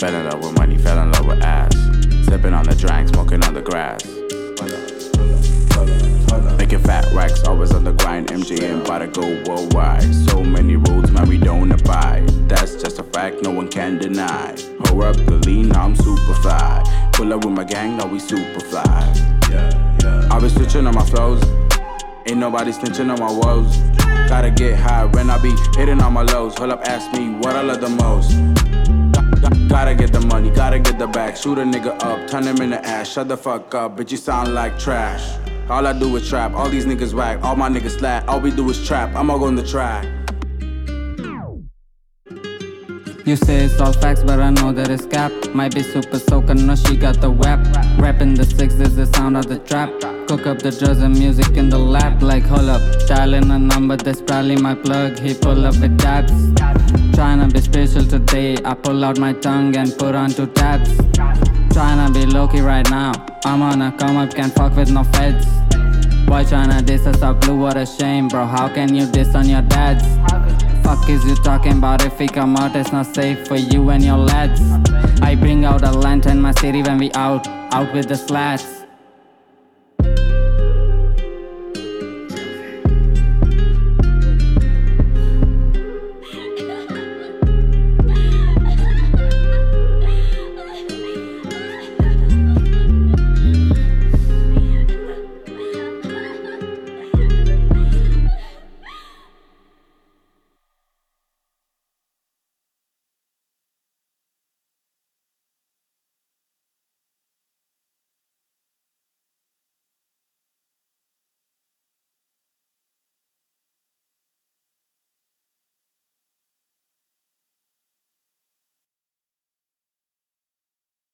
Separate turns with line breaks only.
Fell in love with money, fell in love with ass. Sipping on the drink, smoking on the grass. Making fat racks, always on the grind. MGM, about to go worldwide. So many roads, man, we don't abide. That's just a fact, no one can deny. Pour up the lean, now I'm super fly. Pull up with my gang, now we super fly. I been switching on my flows. Ain't nobody snitching on my woes. Gotta get high when I be hitting on my lows. Hold up, ask me what I love the most. Gotta get the money, gotta get the bag. Shoot a nigga up, turn him into ash. Shut the fuck up, bitch, you sound like trash. All I do is trap, all these niggas whack. All my niggas slack, all we do is trap. I'ma go on the track.
You say it's all facts, but I know that it's cap. Might be super soaker, no, she got the wrap. Rapping the six is the sound of the trap. Cook up the drugs and music in the lap. Like, hold up, dialing a number, that's probably my plug. He pull up with tabs. Tryna be special today, I pull out my tongue and put on 2 tabs. Tryna be low-key right now, I'm on a come up, can't fuck with no feds. Boy tryna diss us out blue, what a shame, bro. How can you diss on your dads? Fuck is you talking about? If we come out, it's not safe for you and your lads. I bring out a lantern in my city when we out with the slats.